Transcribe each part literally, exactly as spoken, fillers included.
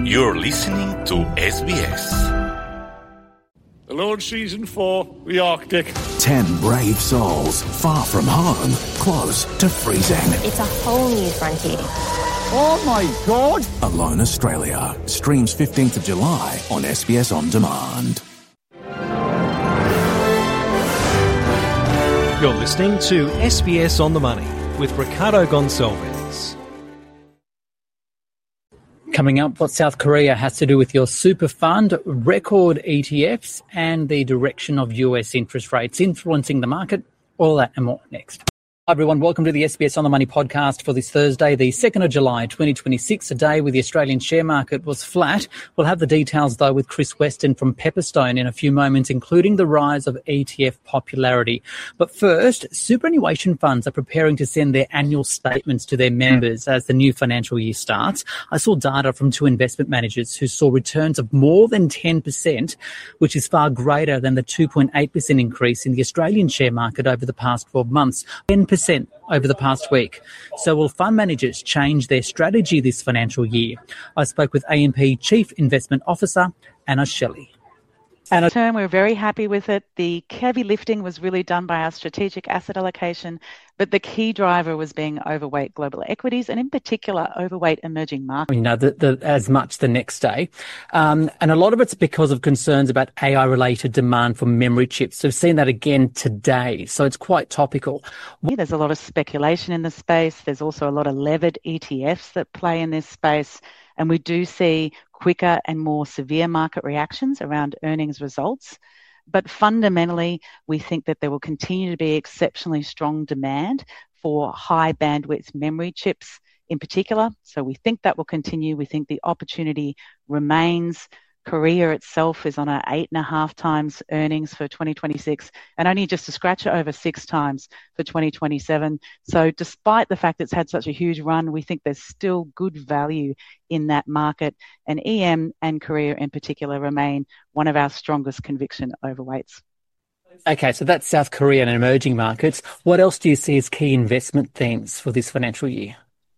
You're listening to S B S. The launch season for the Arctic. Ten brave souls, far from home, close to freezing. It's a whole new frontier. Oh my God! Alone Australia. Streams fifteenth of July on S B S On Demand. You're listening to S B S On The Money with Ricardo Gonçalves. Coming up, what South Korea has to do with your super fund, record E T Fs, and the direction of U S interest rates influencing the market. All that and more next. Hi everyone, welcome to the S B S On The Money podcast for this Thursday, the second of July twenty twenty-six, a day where the Australian share market was flat. We'll have the details though with Chris Weston from Pepperstone in a few moments, including the rise of E T F popularity. But first, superannuation funds are preparing to send their annual statements to their members as the new financial year starts. I saw data from two investment managers who saw returns of more than ten percent, which is far greater than the two point eight percent increase in the Australian share market over the past twelve months. ten percent over the past week. So will fund managers change their strategy this financial year? I spoke with A M P Chief Investment Officer Anna Shelley. And a term, we're very happy with it. The heavy lifting was really done by our strategic asset allocation, but the key driver was being overweight global equities and in particular overweight emerging markets. You know, the, the, as much the next day. Um, and a lot of it's because of concerns about A I-related demand for memory chips. So we've seen that again today. So it's quite topical. There's a lot of speculation in the space. There's also a lot of levered E T Fs that play in this space. And we do see quicker and more severe market reactions around earnings results. But fundamentally, we think that there will continue to be exceptionally strong demand for high bandwidth memory chips in particular. So we think that will continue. We think the opportunity remains. Korea itself is on a eight and a half times earnings for twenty twenty-six and only just a scratch over six times for twenty twenty-seven. So despite the fact it's had such a huge run, we think there's still good value in that market. And E M and Korea in particular remain one of our strongest conviction overweights. Okay, so that's South Korea and emerging markets. What else do you see as key investment themes for this financial year?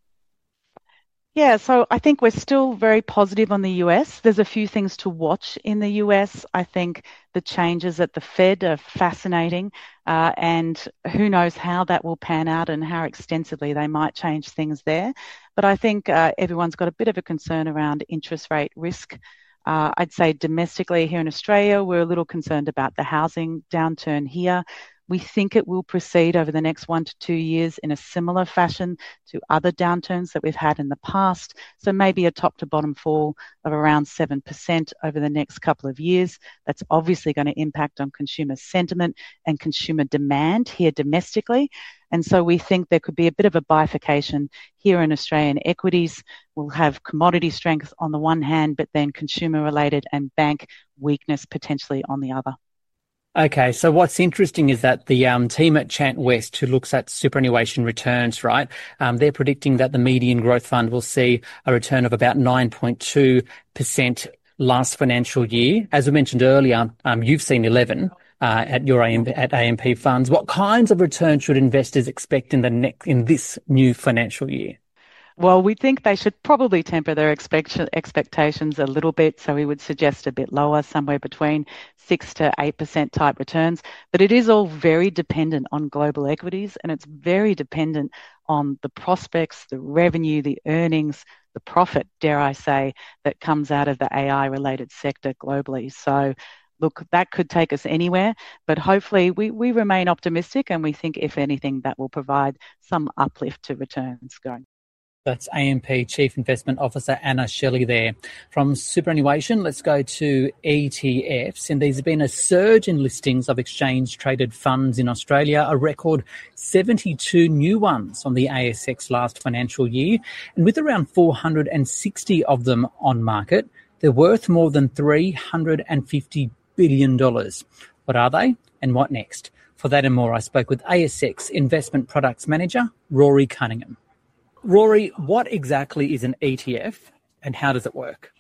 Yeah, so I think we're still very positive on the U S. There's a few things to watch in the U S. I think the changes at the Fed are fascinating, uh, and who knows how that will pan out and how extensively they might change things there. But I think uh, everyone's got a bit of a concern around interest rate risk. Uh, I'd say domestically here in Australia, we're a little concerned about the housing downturn here. We think it will proceed over the next one to two years in a similar fashion to other downturns that we've had in the past. So maybe a top to bottom fall of around seven percent over the next couple of years. That's obviously going to impact on consumer sentiment and consumer demand here domestically. And so we think there could be a bit of a bifurcation here in Australian equities. We'll have commodity strength on the one hand, but then consumer related and bank weakness potentially on the other. Okay, so what's interesting is that the um, team at Chant West, who looks at superannuation returns, right, um, they're predicting that the median growth fund will see a return of about nine point two percent last financial year. As we mentioned earlier, um, you've seen eleven uh, at your A M P, at A M P funds. What kinds of returns should investors expect in the next in this new financial year? Well, we think they should probably temper their expect- expectations a little bit. So we would suggest a bit lower, somewhere between six to eight percent type returns. But it is all very dependent on global equities, and it's very dependent on the prospects, the revenue, the earnings, the profit, dare I say, that comes out of the A I-related sector globally. So look, that could take us anywhere, but hopefully we, we remain optimistic, and we think, if anything, that will provide some uplift to returns going. That's A M P Chief Investment Officer Anna Shelley there. From superannuation, let's go to E T Fs. And there's been a surge in listings of exchange-traded funds in Australia, a record seventy-two new ones on the A S X last financial year. And with around four hundred sixty of them on market, they're worth more than three hundred fifty billion dollars. What are they and what next? For that and more, I spoke with A S X Investment Products Manager, Rory Cunningham. Rory, what exactly is an E T F and how does it work?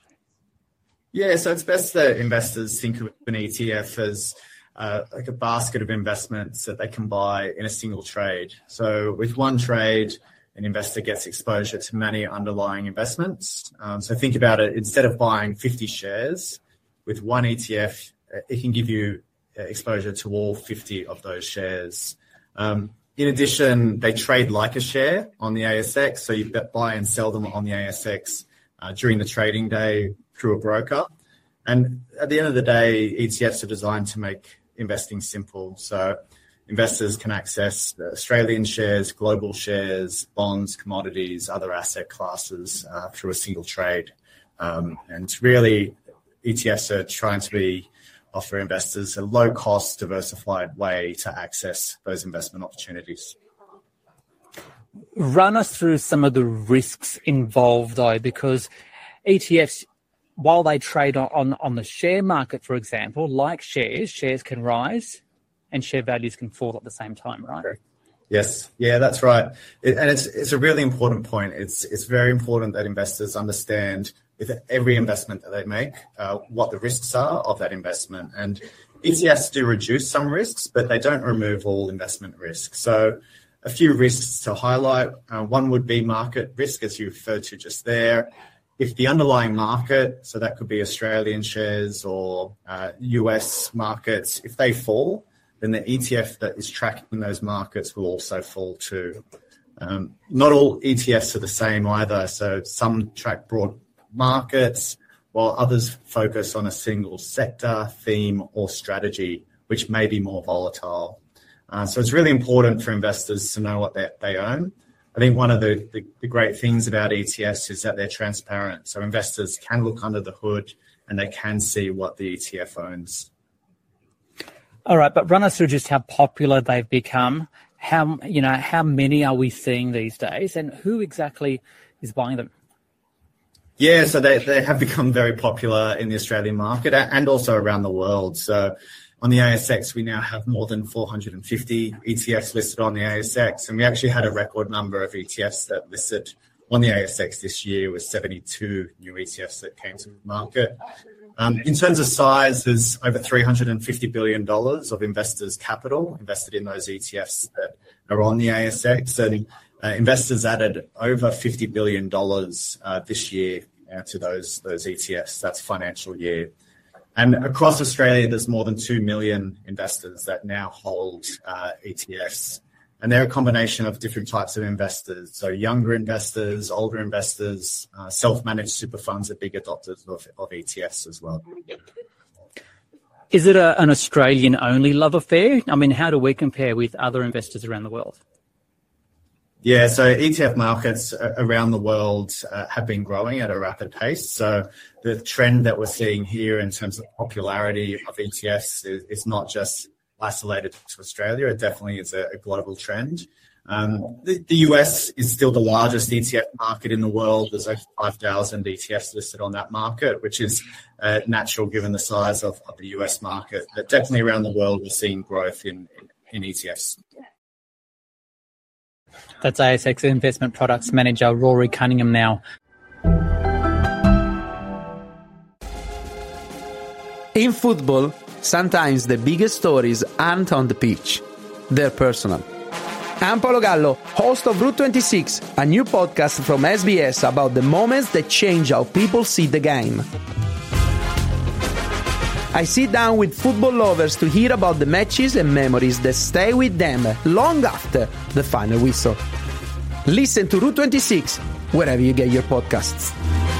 Yeah, so it's best that investors think of an E T F as uh, like a basket of investments that they can buy in a single trade. So with one trade, an investor gets exposure to many underlying investments. Um, so think about it, instead of buying fifty shares with one E T F, it can give you exposure to all fifty of those shares. Um, in addition, they trade like a share on the A S X, so you buy and sell them on the A S X uh, during the trading day through a broker. And at the end of the day, E T Fs are designed to make investing simple. So investors can access Australian shares, global shares, bonds, commodities, other asset classes uh, through a single trade. Um, and really, E T Fs are trying to be offer investors a low-cost, diversified way to access those investment opportunities. Run us through some of the risks involved, though, because E T Fs, while they trade on, on the share market, for example, like shares, shares can rise and share values can fall at the same time, right? Yes, yeah, that's right. It, and it's it's a really important point. It's it's very important that investors understand with every investment that they make, uh, what the risks are of that investment. And E T Fs do reduce some risks, but they don't remove all investment risk. So a few risks to highlight. Uh, one would be market risk, as you referred to just there. If the underlying market, so that could be Australian shares or uh, U S markets, if they fall, then the E T F that is tracking those markets will also fall too. Um, not all E T Fs are the same either. So some track broad markets, while others focus on a single sector, theme, or strategy, which may be more volatile. Uh, so it's really important for investors to know what they, they own. I think one of the, the, the great things about E T Fs is that they're transparent. So investors can look under the hood and they can see what the E T F owns. All right, but run us through just how popular they've become. How, you know, how many are we seeing these days, and who exactly is buying them? Yeah, so they, they have become very popular in the Australian market and also around the world. So on the A S X, we now have more than four hundred fifty E T Fs listed on the A S X, and we actually had a record number of E T Fs that listed on the A S X this year, with seventy-two new E T Fs that came to the market. Um, in terms of size, there's over three hundred fifty billion dollars of investors' capital invested in those E T Fs that are on the A S X, and uh, investors added over fifty billion dollars uh, this year uh, to those those E T Fs. That's financial year. And across Australia, there's more than two million investors that now hold uh, E T Fs. And they're a combination of different types of investors. So younger investors, older investors, uh, self-managed super funds are big adopters of, of E T Fs as well. Is it a, an Australian-only love affair? I mean, how do we compare with other investors around the world? Yeah, so E T F markets around the world uh, have been growing at a rapid pace. So the trend that we're seeing here in terms of popularity of E T Fs is, is not just isolated to Australia. It definitely is a, a global trend. Um, the, the U S is still the largest E T F market in the world. There's over five thousand E T Fs listed on that market, which is uh, natural given the size of, of the U S market. But definitely around the world, we're seeing growth in, in, in E T Fs. That's A S X Investment Products Manager Rory Cunningham now. In football, sometimes the biggest stories aren't on the pitch. They're personal. I'm Paolo Gallo, host of Route twenty-six, a new podcast from S B S about the moments that change how people see the game. I sit down with football lovers to hear about the matches and memories that stay with them long after the final whistle. Listen to Route twenty-six wherever you get your podcasts.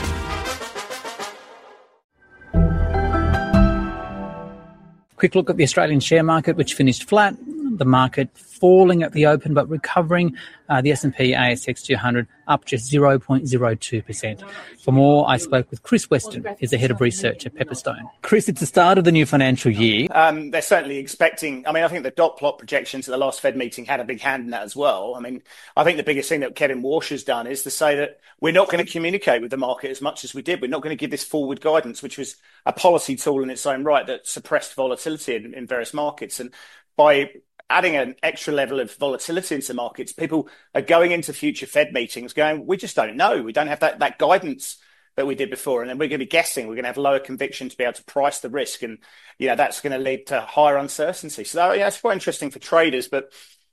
Quick look at the Australian share market, which finished flat. The market falling at the open but recovering. Uh, the S and P A S X two hundred up just zero point zero two percent. For more, I spoke with Chris Weston, who's the head of research at Pepperstone. Chris, it's the start of the new financial year. Um, they're certainly expecting, I mean, I think the dot plot projections at the last Fed meeting had a big hand in that as well. I mean, I think the biggest thing that Kevin Walsh has done is to say that we're not going to communicate with the market as much as we did. We're not going to give this forward guidance, which was a policy tool in its own right that suppressed volatility in, in various markets. And by adding an extra level of volatility into markets, people are going into future Fed meetings going, we just don't know. We don't have that, that guidance that we did before. And then we're going to be guessing. We're going to have lower conviction to be able to price the risk. And, you know, that's going to lead to higher uncertainty. So, yeah, it's quite interesting for traders. But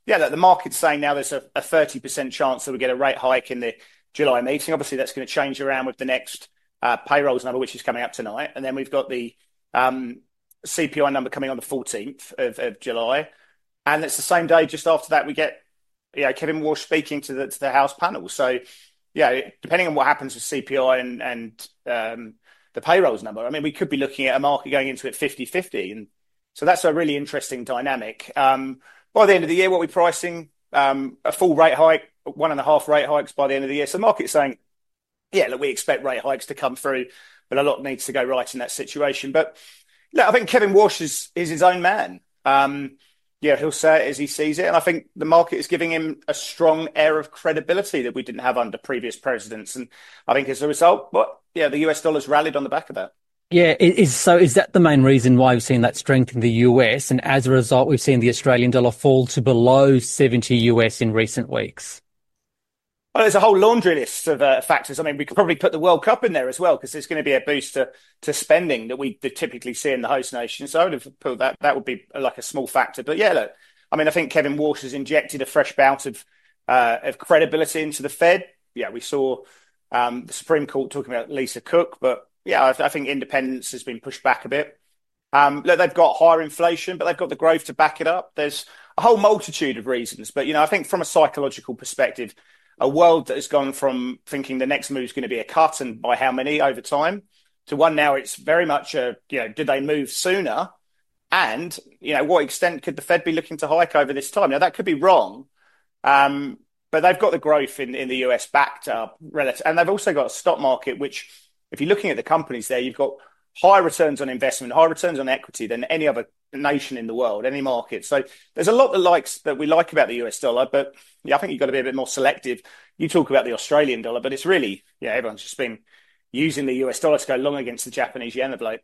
yeah, look, the market's saying now there's a, a thirty percent chance that we get a rate hike in the July meeting. Obviously, that's going to change around with the next uh, payrolls number, which is coming up tonight. And then we've got the um, C P I number coming on the fourteenth of, of July. And it's the same day just after that we get, you know, Kevin Walsh speaking to the to the House panel. So, yeah, depending on what happens with C P I and, and um, the payrolls number, I mean, we could be looking at a market going into it fifty-fifty. And so that's a really interesting dynamic. Um, by the end of the year, what we're pricing, um, a full rate hike, one and a half rate hikes by the end of the year. So the market's saying, yeah, look, we expect rate hikes to come through, but a lot needs to go right in that situation. But look, I think Kevin Walsh is, is his own man. Um, yeah, he'll say it as he sees it. And I think the market is giving him a strong air of credibility that we didn't have under previous presidents. And I think as a result, well, yeah, the U S dollar's rallied on the back of that. Yeah, is so is that the main reason why we've seen that strength in the U S? And as a result, we've seen the Australian dollar fall to below seventy U S in recent weeks? Well, there's a whole laundry list of uh, factors. I mean, we could probably put the World Cup in there as well, because there's going to be a boost to, to spending that we typically see in the host nation. So I would have put that, that would be like a small factor. But yeah, look, I mean, I think Kevin Walsh has injected a fresh bout of, uh, of credibility into the Fed. Yeah, we saw um, the Supreme Court talking about Lisa Cook, but yeah, I, I think independence has been pushed back a bit. Um, look, they've got higher inflation, but they've got the growth to back it up. There's a whole multitude of reasons. But, you know, I think from a psychological perspective, a world that has gone from thinking the next move is going to be a cut and by how many over time to one now it's very much a, you know, did they move sooner? And, you know, what extent could the Fed be looking to hike over this time? Now, that could be wrong, um, but they've got the growth in, in the U S backed up relative. And they've also got a stock market, which if you're looking at the companies there, you've got higher returns on investment, higher returns on equity than any other nation in the world, any market. So there's a lot that likes that we like about the U S dollar, but yeah, I think you've got to be a bit more selective. You talk about the Australian dollar, but it's really, yeah, everyone's just been using the U S dollar to go long against the Japanese yen of late.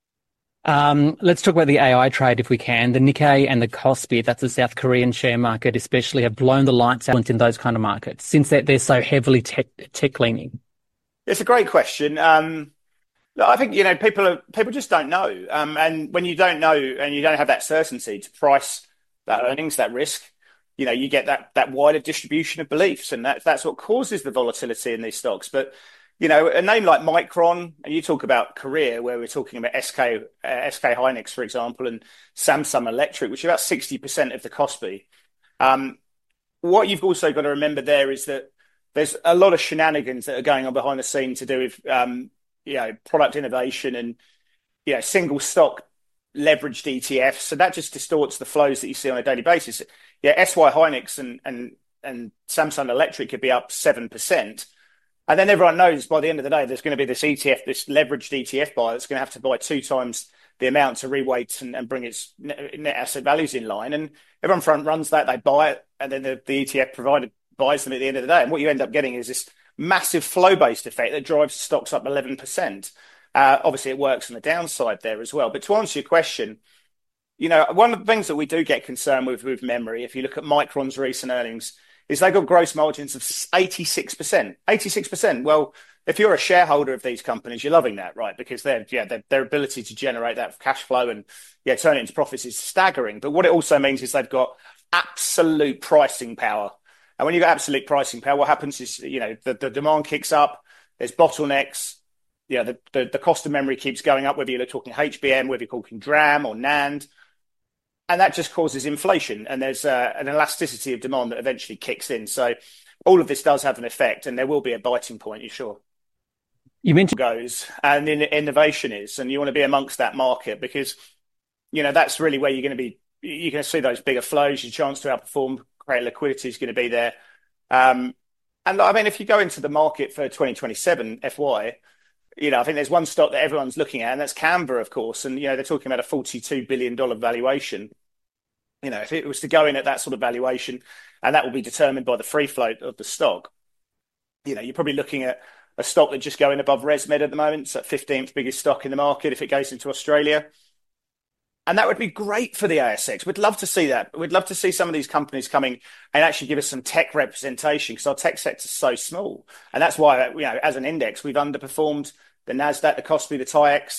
Um, let's talk about the A I trade if we can. The Nikkei and the Kospi, that's the South Korean share market especially, have blown the lights out in those kind of markets since they're, they're so heavily tech, tech leaning. It's a great question. Um, I think, you know, people are, people just don't know. Um, and when you don't know and you don't have that certainty to price that earnings, that risk, you know, you get that that wider distribution of beliefs. And that, that's what causes the volatility in these stocks. But, you know, a name like Micron, and you talk about Korea, where we're talking about S K, uh, S K Hynix, for example, and Samsung Electric, which are about sixty percent of the Kospi. Um, what you've also got to remember there is that there's a lot of shenanigans that are going on behind the scene to do with, um, you know, product innovation and, you know, single stock leveraged E T Fs. So that just distorts the flows that you see on a daily basis. Yeah, S Y Hynix and, and, and Samsung Electric could be up seven percent. And then everyone knows by the end of the day, there's going to be this E T F, this leveraged E T F buyer that's going to have to buy two times the amount to reweight and, and bring its net, net asset values in line. And everyone front runs that, they buy it, and then the, the E T F provider buys them at the end of the day. And what you end up getting is this massive flow-based effect that drives stocks up eleven percent. Uh, obviously, it works on the downside there as well. But to answer your question, you know, one of the things that we do get concerned with with memory, if you look at Micron's recent earnings, is they got gross margins of eighty-six percent. eighty-six percent. Well, if you're a shareholder of these companies, you're loving that, right? Because they're, yeah, their, their ability to generate that cash flow and yeah, turn it into profits is staggering. But what it also means is they've got absolute pricing power. And when you've got absolute pricing power, what happens is, you know, the, the demand kicks up, there's bottlenecks, yeah, the, the, the cost of memory keeps going up, whether you're talking H B M, whether you're talking DRAM or NAND. And that just causes inflation. And there's uh, an elasticity of demand that eventually kicks in. So all of this does have an effect, and there will be a biting point, you're sure. You mentioned goes and in, innovation is, and you want to be amongst that market because, you know, that's really where you're going to be, you're going to see those bigger flows, your chance to outperform, great liquidity is going to be there. Um, and I mean, if you go into the market for twenty twenty-seven F Y, you know, I think there's one stock that everyone's looking at, and that's Canva, of course. And, you know, they're talking about a forty-two billion dollars valuation. You know, if it was to go in at that sort of valuation, and that will be determined by the free float of the stock, you know, you're probably looking at a stock that just going above ResMed at the moment. It's that fifteenth biggest stock in the market if it goes into Australia. And that would be great for the A S X. We'd love to see that. We'd love to see some of these companies coming and actually give us some tech representation because our tech sector is so small. And that's why, you know, as an index, we've underperformed the NASDAQ, the Kospi, the TAIEX.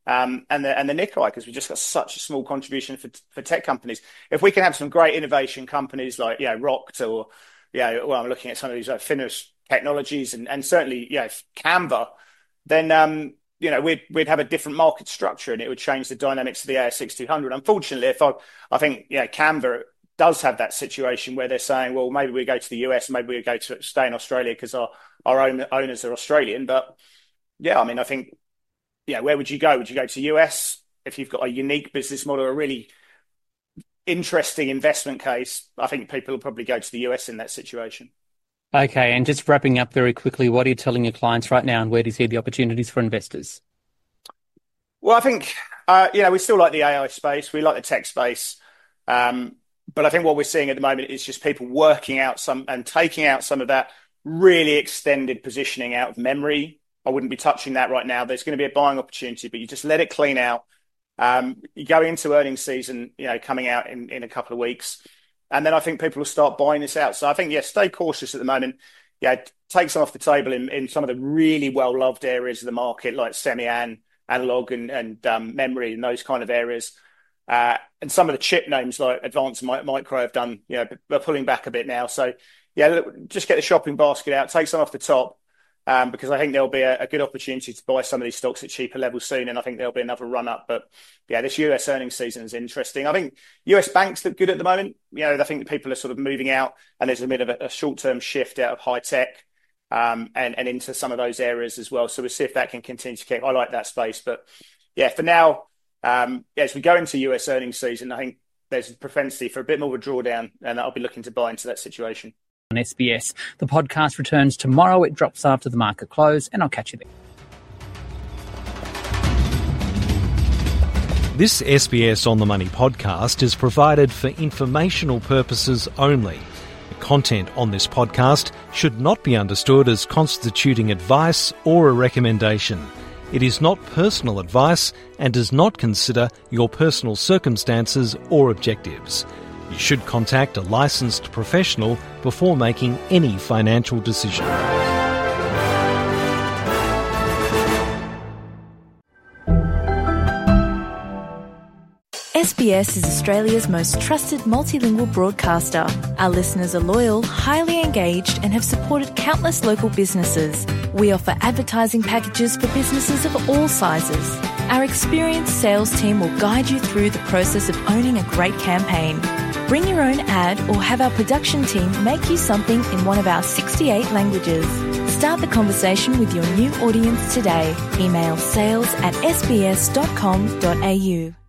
Um, and the and the Nikkei, because we just got such a small contribution for for tech companies. If we can have some great innovation companies like, you know, Rokt or, you know, well, I'm looking at some of these like Finnish technologies and, and certainly, you know, Canva, then, um, you know, we'd we'd have a different market structure and it would change the dynamics of the A S X two hundred. Unfortunately, if I I think, you know, Canva does have that situation where they're saying, well, maybe we go to the U S, maybe we go to stay in Australia because our our own owners are Australian. But yeah, I mean, I think. Yeah, where would you go? Would you go to U S if you've got a unique business model, a really interesting investment case? I think people will probably go to the U S in that situation. Okay, and just wrapping up very quickly, what are you telling your clients right now and where do you see the opportunities for investors? Well, I think, uh, you know, we still like the A I space. We like the tech space. Um, but I think what we're seeing at the moment is just people working out some and taking out some of that really extended positioning out of memory. I wouldn't be touching that right now. There's going to be a buying opportunity, but you just let it clean out. Um, you go into earnings season, you know, coming out in, in a couple of weeks. And then I think people will start buying this out. So I think, yeah, stay cautious at the moment. Yeah, take some off the table in, in some of the really well-loved areas of the market, like semi-an, analog and, and um, memory and those kind of areas. Uh, and some of the chip names like Advanced Micro have done, you know, they're pulling back a bit now. So, yeah, look, just get the shopping basket out, take some off the top. Um, because I think there'll be a, a good opportunity to buy some of these stocks at cheaper levels soon, and I think there'll be another run up. But yeah, this U S earnings season is interesting. I think U S banks look good at the moment. You know, I think people are sort of moving out, and there's a bit of a, a short-term shift out of high tech um, and and into some of those areas as well. So we'll see if that can continue to keep. I like that space, but yeah, for now, um, yeah, as we go into U S earnings season, I think there's a propensity for a bit more of a drawdown, and I'll be looking to buy into that situation. On S B S. The podcast returns tomorrow. It drops after the market close, and I'll catch you there. This S B S On The Money podcast is provided for informational purposes only. The content on this podcast should not be understood as constituting advice or a recommendation. It is not personal advice and does not consider your personal circumstances or objectives. You should contact a licensed professional before making any financial decision. S B S is Australia's most trusted multilingual broadcaster. Our listeners are loyal, highly engaged, and have supported countless local businesses. We offer advertising packages for businesses of all sizes. Our experienced sales team will guide you through the process of owning a great campaign. Bring your own ad or have our production team make you something in one of our sixty-eight languages. Start the conversation with your new audience today. Email sales at s b s dot com dot a u.